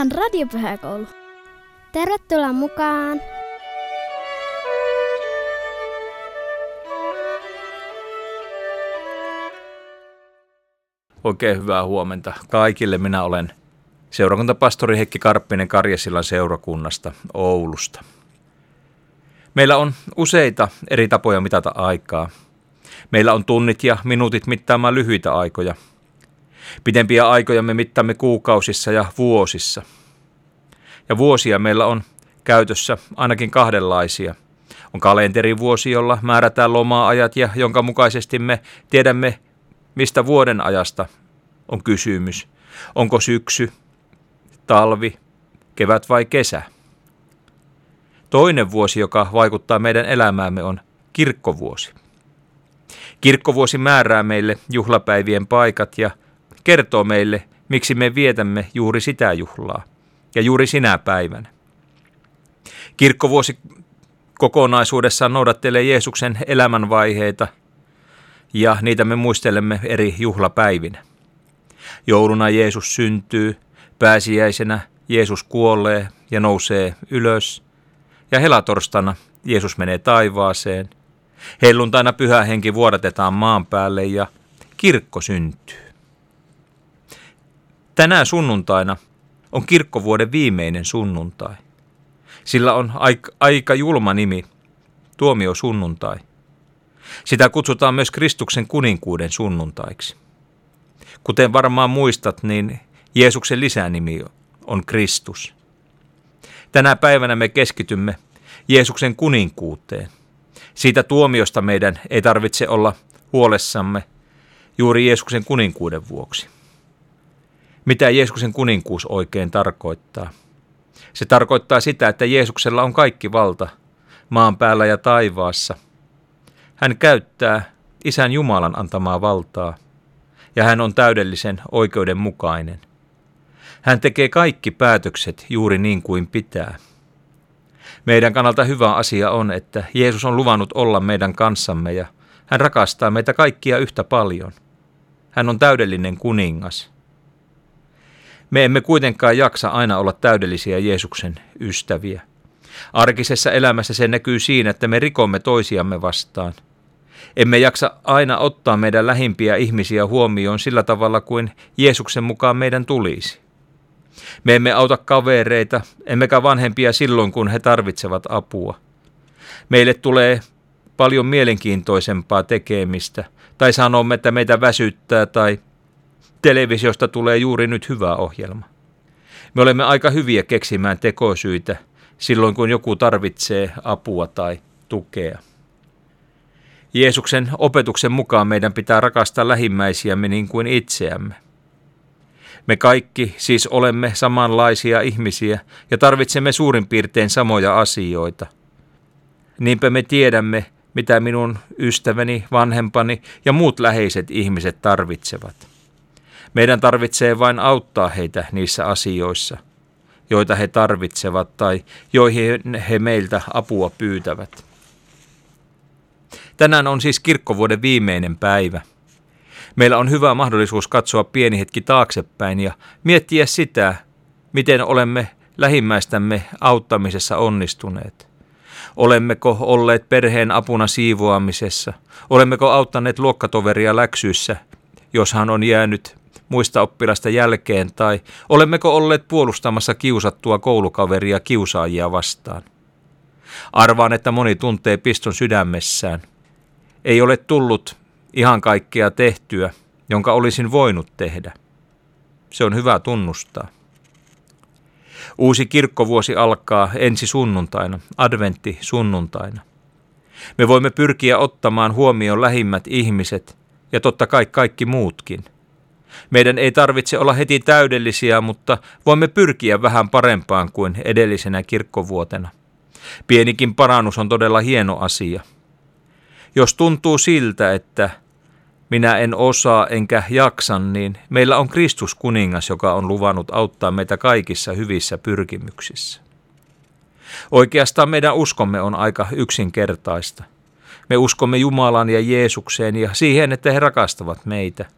on Radiopyhäkoulu. Tervetuloa mukaan! Oikein hyvää huomenta kaikille. Minä olen seurakuntapastori Heikki Karppinen Karjasillan seurakunnasta Oulusta. Meillä on useita eri tapoja mitata aikaa. Meillä on tunnit ja minuutit mittaamaan lyhyitä aikoja. Pidempiä aikoja me mittaamme kuukausissa ja vuosissa. Ja vuosia meillä on käytössä ainakin kahdenlaisia. On kalenterivuosi, jolla määrätään loma-ajat ja jonka mukaisesti me tiedämme, mistä vuoden ajasta on kysymys. Onko syksy, talvi, kevät vai kesä? Toinen vuosi, joka vaikuttaa meidän elämäämme, on kirkkovuosi. Kirkkovuosi määrää meille juhlapäivien paikat ja kertoo meille, miksi me vietämme juuri sitä juhlaa ja juuri sinä päivänä. Kirkkovuosi kokonaisuudessaan noudattelee Jeesuksen elämänvaiheita ja niitä me muistelemme eri juhlapäivinä. Jouluna Jeesus syntyy, pääsiäisenä Jeesus kuolee ja nousee ylös ja helatorstaina Jeesus menee taivaaseen. Helluntaina Pyhä Henki vuodatetaan maan päälle ja kirkko syntyy. Tänään sunnuntaina on kirkkovuoden viimeinen sunnuntai. Sillä on aika julma nimi, tuomiosunnuntai. Sitä kutsutaan myös Kristuksen kuninkuuden sunnuntaiksi. Kuten varmaan muistat, niin Jeesuksen lisänimi on Kristus. Tänä päivänä me keskitymme Jeesuksen kuninkuuteen. Siitä tuomiosta meidän ei tarvitse olla huolessamme juuri Jeesuksen kuninkuuden vuoksi. Mitä Jeesuksen kuninkuus oikein tarkoittaa? Se tarkoittaa sitä, että Jeesuksella on kaikki valta maan päällä ja taivaassa. Hän käyttää Isän Jumalan antamaa valtaa ja hän on täydellisen oikeudenmukainen. Hän tekee kaikki päätökset juuri niin kuin pitää. Meidän kannalta hyvä asia on, että Jeesus on luvannut olla meidän kanssamme ja hän rakastaa meitä kaikkia yhtä paljon. Hän on täydellinen kuningas. Me emme kuitenkaan jaksa aina olla täydellisiä Jeesuksen ystäviä. Arkisessa elämässä se näkyy siinä, että me rikomme toisiamme vastaan. Emme jaksa aina ottaa meidän lähimpiä ihmisiä huomioon sillä tavalla kuin Jeesuksen mukaan meidän tulisi. Me emme auta kavereita, emmekä vanhempia silloin, kun he tarvitsevat apua. Meille tulee paljon mielenkiintoisempaa tekemistä, tai sanomme, että meitä väsyttää, tai televisiosta tulee juuri nyt hyvä ohjelma. Me olemme aika hyviä keksimään tekosyitä silloin, kun joku tarvitsee apua tai tukea. Jeesuksen opetuksen mukaan meidän pitää rakastaa lähimmäisiämme niin kuin itseämme. Me kaikki siis olemme samanlaisia ihmisiä ja tarvitsemme suurin piirtein samoja asioita. Niinpä me tiedämme, mitä minun ystäväni, vanhempani ja muut läheiset ihmiset tarvitsevat. Meidän tarvitsee vain auttaa heitä niissä asioissa, joita he tarvitsevat tai joihin he meiltä apua pyytävät. Tänään on siis kirkkovuoden viimeinen päivä. Meillä on hyvä mahdollisuus katsoa pieni hetki taaksepäin ja miettiä sitä, miten olemme lähimmäistämme auttamisessa onnistuneet. Olemmeko olleet perheen apuna siivoamisessa? Olemmeko auttaneet luokkatoveria läksyissä, jos hän on jäänyt muista oppilasta jälkeen? Tai olemmeko olleet puolustamassa kiusattua koulukaveria kiusaajia vastaan? Arvaan, että moni tuntee piston sydämessään. Ei ole tullut ihan kaikkea tehtyä, jonka olisin voinut tehdä. Se on hyvä tunnustaa. Uusi kirkkovuosi alkaa ensi sunnuntaina, adventtisunnuntaina. Me voimme pyrkiä ottamaan huomioon lähimmät ihmiset ja totta kai kaikki muutkin. Meidän ei tarvitse olla heti täydellisiä, mutta voimme pyrkiä vähän parempaan kuin edellisenä kirkkovuotena. Pienikin parannus on todella hieno asia. Jos tuntuu siltä, että minä en osaa enkä jaksa, niin meillä on Kristus kuningas, joka on luvannut auttaa meitä kaikissa hyvissä pyrkimyksissä. Oikeastaan meidän uskomme on aika yksinkertaista. Me uskomme Jumalaan ja Jeesukseen ja siihen, että he rakastavat meitä.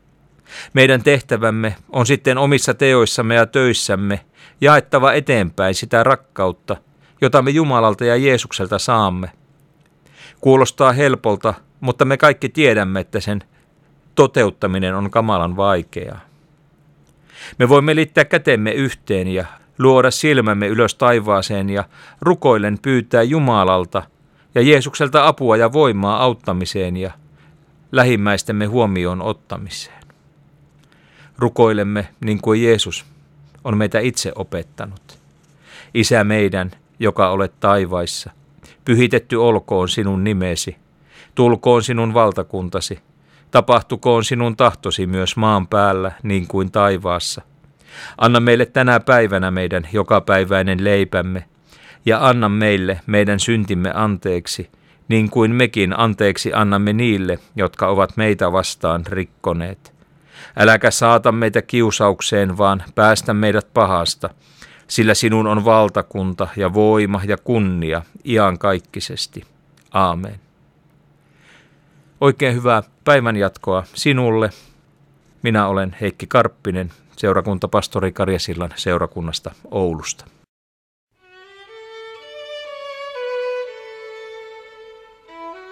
Meidän tehtävämme on sitten omissa teoissamme ja töissämme jaettava eteenpäin sitä rakkautta, jota me Jumalalta ja Jeesukselta saamme. Kuulostaa helpolta, mutta me kaikki tiedämme, että sen toteuttaminen on kamalan vaikeaa. Me voimme liittää kätemme yhteen ja luoda silmämme ylös taivaaseen ja rukoillen pyytää Jumalalta ja Jeesukselta apua ja voimaa auttamiseen ja lähimmäistemme huomioon ottamiseen. Rukoilemme niin kuin Jeesus on meitä itse opettanut. Isä meidän, joka olet taivaissa, pyhitetty olkoon sinun nimesi, tulkoon sinun valtakuntasi, tapahtukoon sinun tahtosi myös maan päällä niin kuin taivaassa. Anna meille tänä päivänä meidän jokapäiväinen leipämme ja anna meille meidän syntimme anteeksi, niin kuin mekin anteeksi annamme niille, jotka ovat meitä vastaan rikkoneet. Äläkä saata meitä kiusaukseen, vaan päästä meidät pahasta, sillä sinun on valtakunta ja voima ja kunnia iankaikkisesti. Aamen. Oikein hyvää päivänjatkoa sinulle. Minä olen Heikki Karppinen, seurakuntapastori Karjasillan seurakunnasta Oulusta.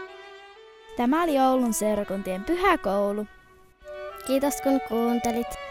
Tämä oli Oulun seurakuntien pyhäkoulu. Kiitos kun kuuntelit.